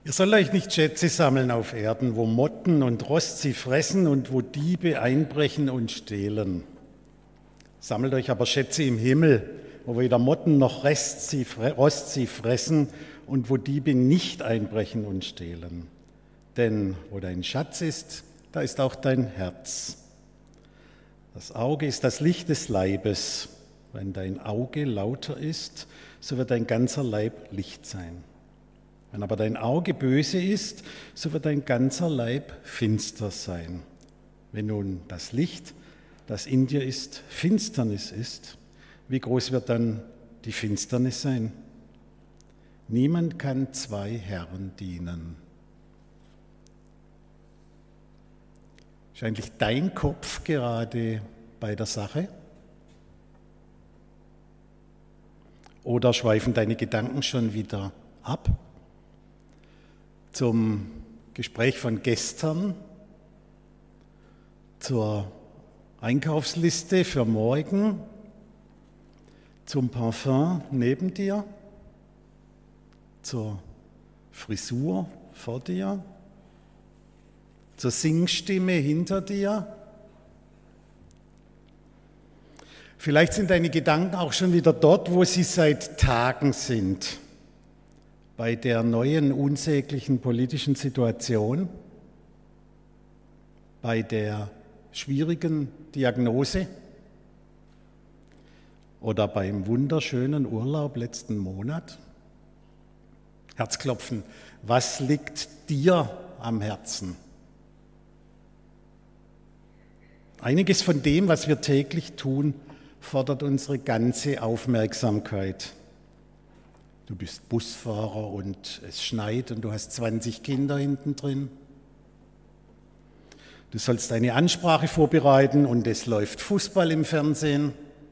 Ihr sollt euch nicht Schätze sammeln auf Erden, wo Motten und Rost sie fressen und wo Diebe einbrechen und stehlen. Sammelt euch aber Schätze im Himmel, wo weder Motten noch Rost sie fressen und wo Diebe nicht einbrechen und stehlen. Denn wo dein Schatz ist, da ist auch dein Herz. Das Auge ist das Licht des Leibes. Wenn dein Auge lauter ist, so wird dein ganzer Leib Licht sein. Wenn aber dein Auge böse ist, so wird dein ganzer Leib finster sein. Wenn nun das Licht, das in dir ist, Finsternis ist, wie groß wird dann die Finsternis sein? Niemand kann zwei Herren dienen. Ist eigentlich dein Kopf gerade bei der Sache? Oder schweifen deine Gedanken schon wieder ab? Zum Gespräch von gestern, zur Einkaufsliste für morgen, zum Parfum neben dir, zur Frisur vor dir, zur Singstimme hinter dir. Vielleicht sind deine Gedanken auch schon wieder dort, wo sie seit Tagen sind, bei der neuen unsäglichen politischen Situation, bei der schwierigen Diagnose oder beim wunderschönen Urlaub letzten Monat. Herzklopfen, was liegt dir am Herzen? Einiges von dem, was wir täglich tun, fordert unsere ganze Aufmerksamkeit. Du bist Busfahrer und es schneit und du hast 20 Kinder hinten drin. Du sollst eine Ansprache vorbereiten und es läuft Fußball im Fernsehen.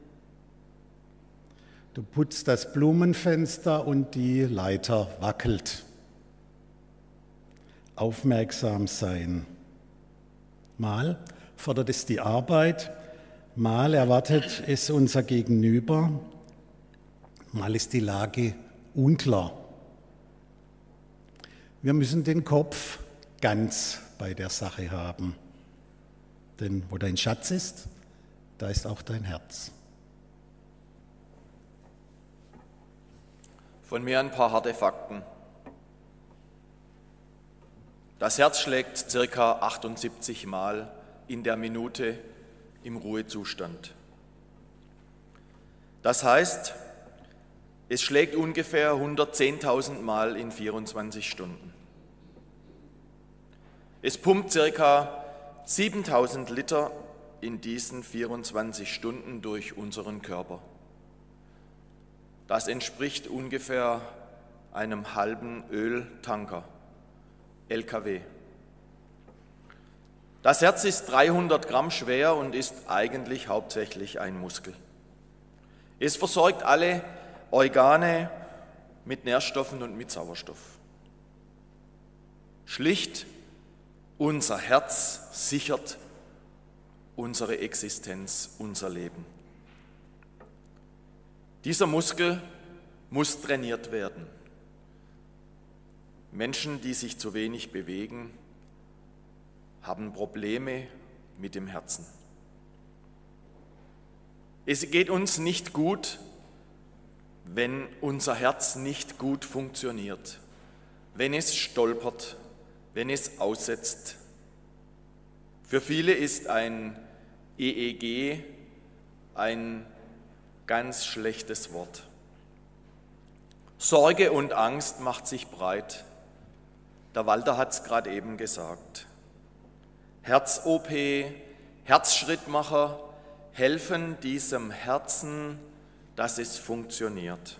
Du putzt das Blumenfenster und die Leiter wackelt. Aufmerksam sein. Mal fordert es die Arbeit, mal erwartet es unser Gegenüber, mal ist die Lage unklar. Wir müssen den Kopf ganz bei der Sache haben. Denn wo dein Schatz ist, da ist auch dein Herz. Von mir ein paar harte Fakten. Das Herz schlägt ca. 78 Mal in der Minute im Ruhezustand. Das heißt, es schlägt ungefähr 110.000 Mal in 24 Stunden. Es pumpt ca. 7.000 Liter in diesen 24 Stunden durch unseren Körper. Das entspricht ungefähr einem halben Öltanker, LKW. Das Herz ist 300 Gramm schwer und ist eigentlich hauptsächlich ein Muskel. Es versorgt alle Organe mit Nährstoffen und mit Sauerstoff. Schlicht, unser Herz sichert unsere Existenz, unser Leben. Dieser Muskel muss trainiert werden. Menschen, die sich zu wenig bewegen, haben Probleme mit dem Herzen. Es geht uns nicht gut, wenn unser Herz nicht gut funktioniert, wenn es stolpert, wenn es aussetzt. Für viele ist ein EEG ein ganz schlechtes Wort. Sorge und Angst macht sich breit. Der Walter hat es gerade eben gesagt. Herz-OP, Herzschrittmacher helfen diesem Herzen, dass es funktioniert.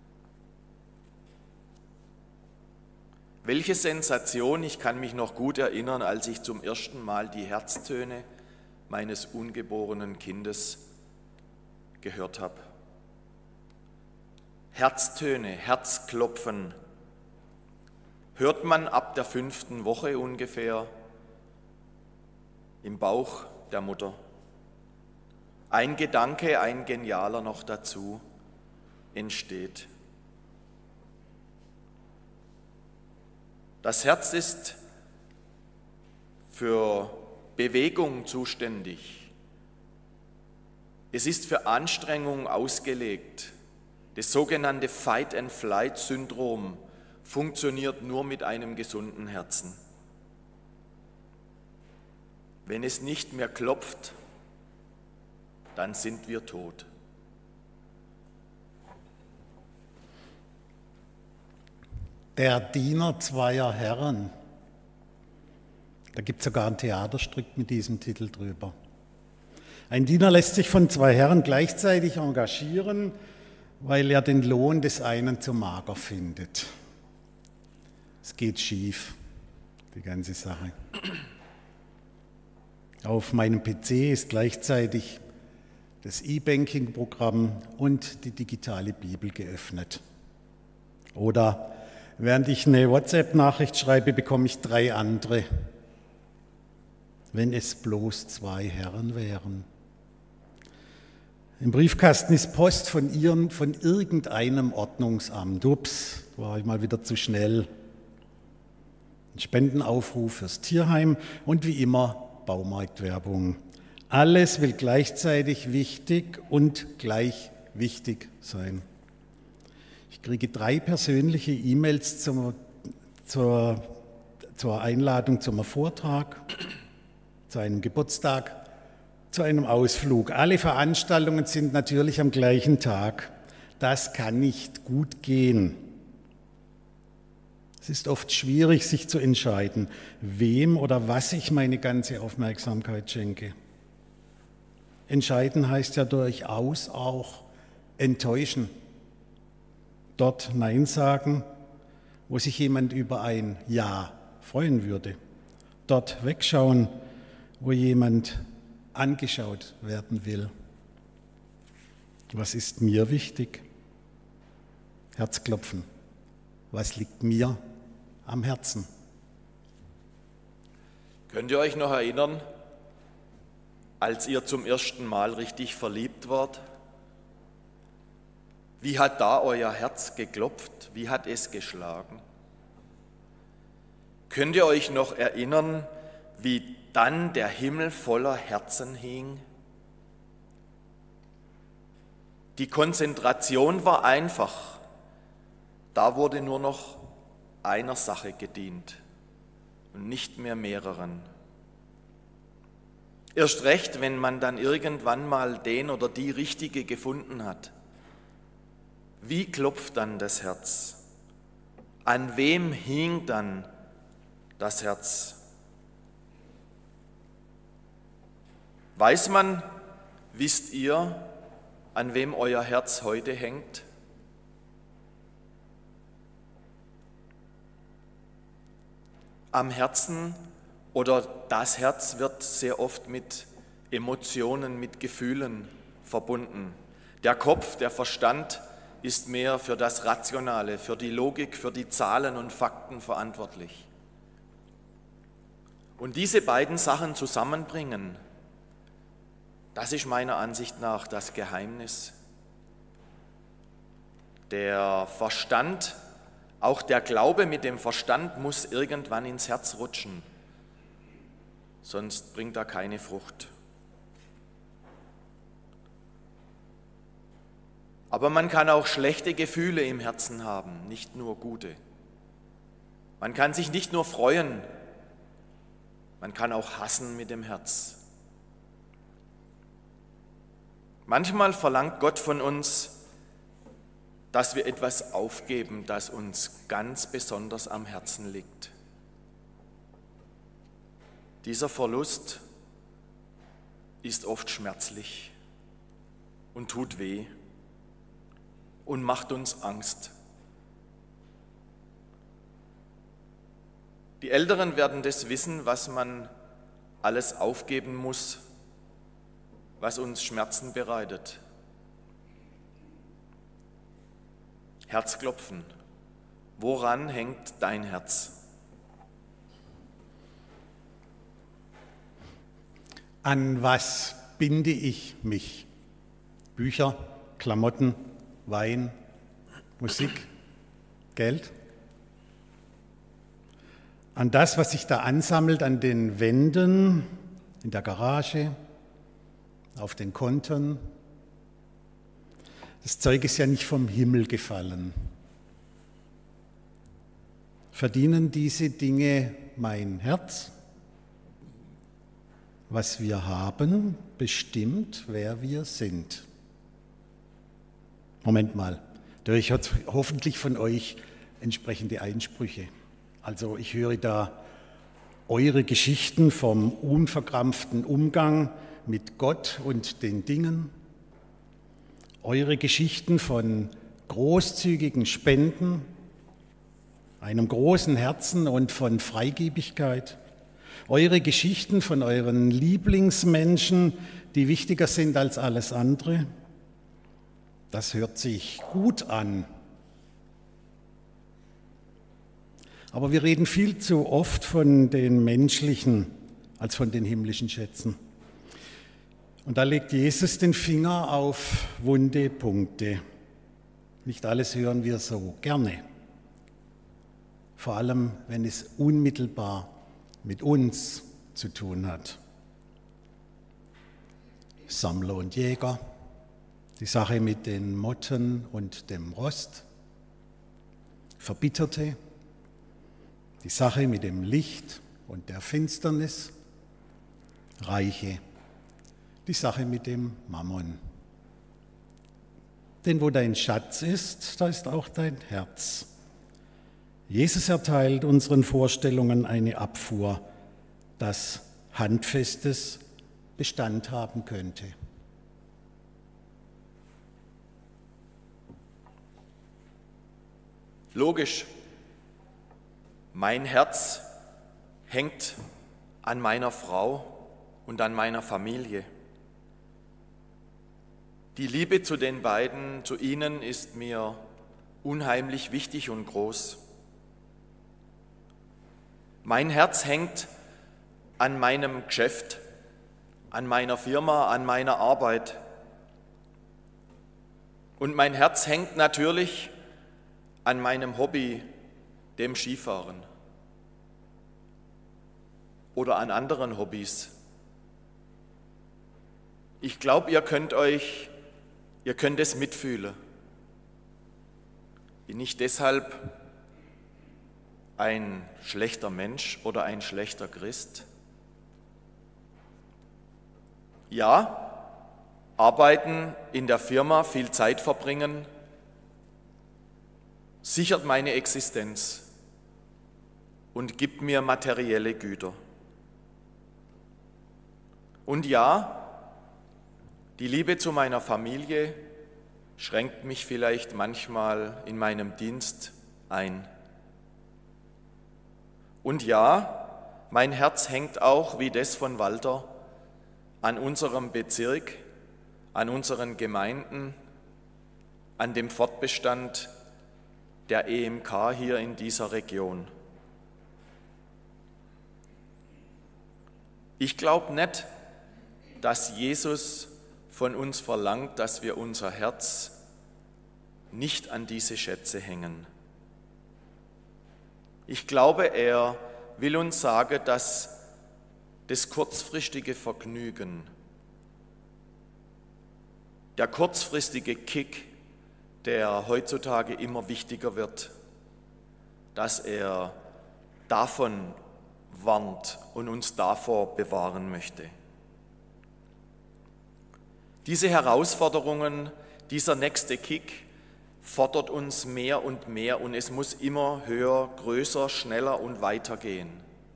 Welche Sensation, ich kann mich noch gut erinnern, als ich zum ersten Mal die Herztöne meines ungeborenen Kindes gehört habe. Herztöne, Herzklopfen hört man ab der 5. Woche ungefähr im Bauch der Mutter. Ein Gedanke, ein genialer noch dazu entsteht. Das Herz ist für Bewegung zuständig. Es ist für Anstrengung ausgelegt. Das sogenannte Fight-and-Flight-Syndrom funktioniert nur mit einem gesunden Herzen. Wenn es nicht mehr klopft, dann sind wir tot. Der Diener zweier Herren. Da gibt es sogar ein Theaterstück mit diesem Titel drüber. Ein Diener lässt sich von zwei Herren gleichzeitig engagieren, weil er den Lohn des einen zu mager findet. Es geht schief, die ganze Sache. Auf meinem PC ist gleichzeitig das E-Banking-Programm und die digitale Bibel geöffnet. Oder während ich eine WhatsApp-Nachricht schreibe, bekomme ich 3 andere. Wenn es bloß 2 Herren wären. Im Briefkasten ist Post von irgendeinem Ordnungsamt. Ups, war ich mal wieder zu schnell. Ein Spendenaufruf fürs Tierheim und wie immer Baumarktwerbung. Alles will gleichzeitig wichtig und gleich wichtig sein. Ich kriege 3 persönliche E-Mails zur Einladung zum Vortrag, zu einem Geburtstag, zu einem Ausflug. Alle Veranstaltungen sind natürlich am gleichen Tag. Das kann nicht gut gehen. Es ist oft schwierig, sich zu entscheiden, wem oder was ich meine ganze Aufmerksamkeit schenke. Entscheiden heißt ja durchaus auch enttäuschen. Dort Nein sagen, wo sich jemand über ein Ja freuen würde. Dort wegschauen, wo jemand angeschaut werden will. Was ist mir wichtig? Herzklopfen. Was liegt mir am Herzen? Könnt ihr euch noch erinnern, als ihr zum ersten Mal richtig verliebt wart? Wie hat da euer Herz geklopft? Wie hat es geschlagen? Könnt ihr euch noch erinnern, wie dann der Himmel voller Herzen hing? Die Konzentration war einfach. Da wurde nur noch einer Sache gedient und nicht mehr mehreren. Erst recht, wenn man dann irgendwann mal den oder die Richtige gefunden hat. Wie klopft dann das Herz? An wem hing dann das Herz? Weiß man, wisst ihr, an wem euer Herz heute hängt? Am Herzen oder das Herz wird sehr oft mit Emotionen, mit Gefühlen verbunden. Der Kopf, der Verstand ist mehr für das Rationale, für die Logik, für die Zahlen und Fakten verantwortlich. Und diese beiden Sachen zusammenbringen, das ist meiner Ansicht nach das Geheimnis. Der Verstand, auch der Glaube mit dem Verstand muss irgendwann ins Herz rutschen, sonst bringt er keine Frucht. Aber man kann auch schlechte Gefühle im Herzen haben, nicht nur gute. Man kann sich nicht nur freuen, man kann auch hassen mit dem Herz. Manchmal verlangt Gott von uns, dass wir etwas aufgeben, das uns ganz besonders am Herzen liegt. Dieser Verlust ist oft schmerzlich und tut weh und macht uns Angst. Die Älteren werden das wissen, was man alles aufgeben muss, was uns Schmerzen bereitet. Herzklopfen. Woran hängt dein Herz? An was binde ich mich? Bücher, Klamotten, Wein, Musik, Geld? an das, was sich da ansammelt an den Wänden, in der Garage, auf den Konten. Das Zeug ist ja nicht vom Himmel gefallen. Verdienen diese Dinge mein Herz? Was wir haben, bestimmt, wer wir sind. Moment mal, da höre ich hoffentlich von euch entsprechende Einsprüche. Also ich höre da eure Geschichten vom unverkrampften Umgang mit Gott und den Dingen, eure Geschichten von großzügigen Spenden, einem großen Herzen und von Freigebigkeit, eure Geschichten von euren Lieblingsmenschen, die wichtiger sind als alles andere. Das hört sich gut an. Aber wir reden viel zu oft von den menschlichen als von den himmlischen Schätzen. Und da legt Jesus den Finger auf wunde Punkte. Nicht alles hören wir so gerne. Vor allem, wenn es unmittelbar mit uns zu tun hat. Sammler und Jäger, die Sache mit den Motten und dem Rost, Verbitterte, die Sache mit dem Licht und der Finsternis, Reiche, die Sache mit dem Mammon. Denn wo dein Schatz ist, da ist auch dein Herz. Jesus erteilt unseren Vorstellungen eine Abfuhr, das Handfestes Bestand haben könnte. Logisch, mein Herz hängt an meiner Frau und an meiner Familie. Die Liebe zu den beiden, zu ihnen, ist mir unheimlich wichtig und groß. Mein Herz hängt an meinem Geschäft, an meiner Firma, an meiner Arbeit. Und mein Herz hängt natürlich an meinem Hobby, dem Skifahren. Oder an anderen Hobbys. Ich glaube, ihr könnt es mitfühlen. Bin ich deshalb ein schlechter Mensch oder ein schlechter Christ? Ja, arbeiten in der Firma, viel Zeit verbringen, sichert meine Existenz und gibt mir materielle Güter. Und ja, die Liebe zu meiner Familie schränkt mich vielleicht manchmal in meinem Dienst ein. Und ja, mein Herz hängt auch, wie das von Walter, an unserem Bezirk, an unseren Gemeinden, an dem Fortbestand der EMK hier in dieser Region. Ich glaube nicht, dass Jesus von uns verlangt, dass wir unser Herz nicht an diese Schätze hängen. Ich glaube, er will uns sagen, dass das kurzfristige Vergnügen, der kurzfristige Kick, der heutzutage immer wichtiger wird, dass er davon warnt und uns davor bewahren möchte. Diese Herausforderungen, dieser nächste Kick fordert uns mehr und mehr und es muss immer höher, größer, schneller und weiter gehen.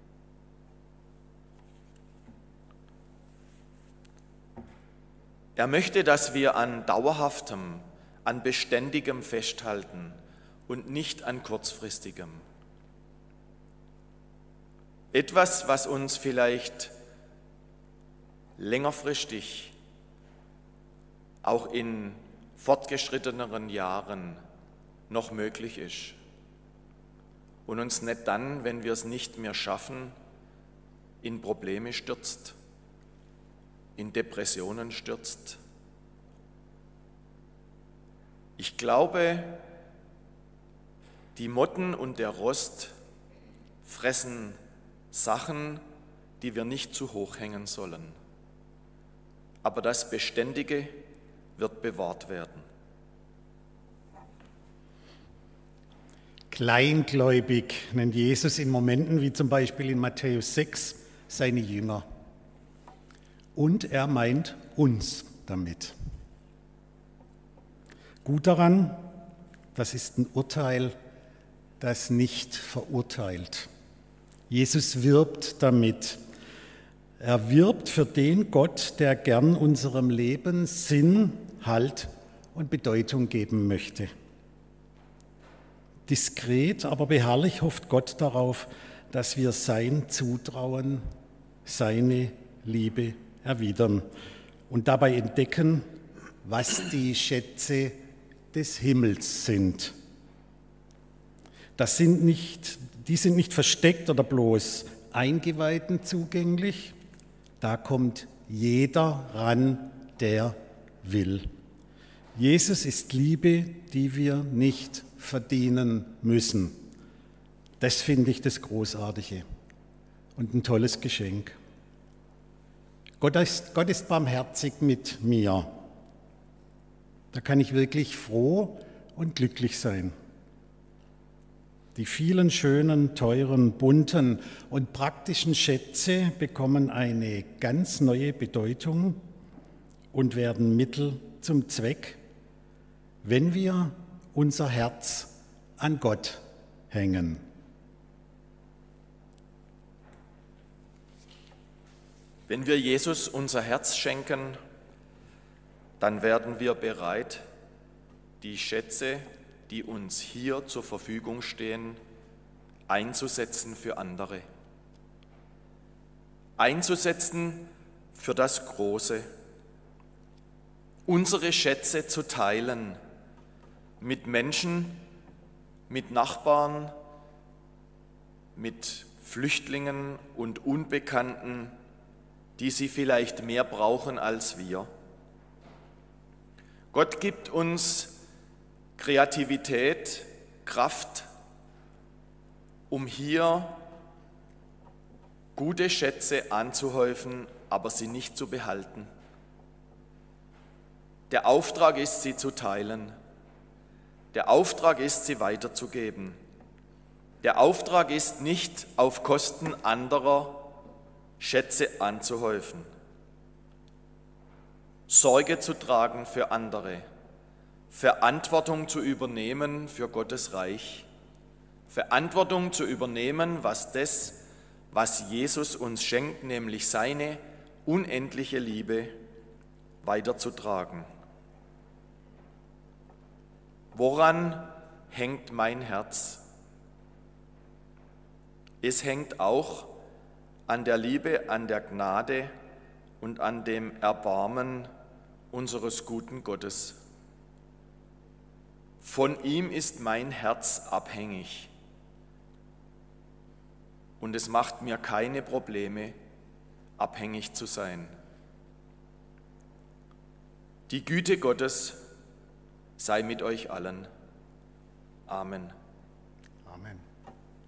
Er möchte, dass wir an Dauerhaftem, an Beständigem festhalten und nicht an Kurzfristigem. Etwas, was uns vielleicht längerfristig, auch in fortgeschritteneren Jahren noch möglich ist und uns nicht dann, wenn wir es nicht mehr schaffen, in Probleme stürzt, in Depressionen stürzt. Ich glaube, die Motten und der Rost fressen Sachen, die wir nicht zu hoch hängen sollen. Aber das Beständige wird bewahrt werden. Kleingläubig nennt Jesus in Momenten wie zum Beispiel in Matthäus 6 seine Jünger. Und er meint uns damit. Gut daran, das ist ein Urteil, das nicht verurteilt. Jesus wirbt damit. Er wirbt für den Gott, der gern unserem Leben Sinn, Halt und Bedeutung geben möchte. Diskret, aber beharrlich hofft Gott darauf, dass wir sein Zutrauen, seine Liebe erwidern und dabei entdecken, was die Schätze des Himmels sind. Die sind nicht versteckt oder bloß Eingeweihten zugänglich. Da kommt jeder ran, der will. Jesus ist Liebe, die wir nicht verdienen müssen. Das finde ich das Großartige und ein tolles Geschenk. Gott ist barmherzig mit mir. Da kann ich wirklich froh und glücklich sein. Die vielen schönen, teuren, bunten und praktischen Schätze bekommen eine ganz neue Bedeutung und werden Mittel zum Zweck, wenn wir unser Herz an Gott hängen. Wenn wir Jesus unser Herz schenken, dann werden wir bereit, die Schätze, die uns hier zur Verfügung stehen, einzusetzen für andere. Einzusetzen für das Große. Unsere Schätze zu teilen mit Menschen, mit Nachbarn, mit Flüchtlingen und Unbekannten, die sie vielleicht mehr brauchen als wir. Gott gibt uns Kreativität, Kraft, um hier gute Schätze anzuhäufen, aber sie nicht zu behalten. Der Auftrag ist, sie zu teilen. Der Auftrag ist, sie weiterzugeben. Der Auftrag ist, nicht auf Kosten anderer Schätze anzuhäufen. Sorge zu tragen für andere. Verantwortung zu übernehmen für Gottes Reich, Verantwortung zu übernehmen, was Jesus uns schenkt, nämlich seine unendliche Liebe, weiterzutragen. Woran hängt mein Herz? Es hängt auch an der Liebe, an der Gnade und an dem Erbarmen unseres guten Gottes. Von ihm ist mein Herz abhängig und es macht mir keine Probleme, abhängig zu sein. Die Güte Gottes sei mit euch allen. Amen.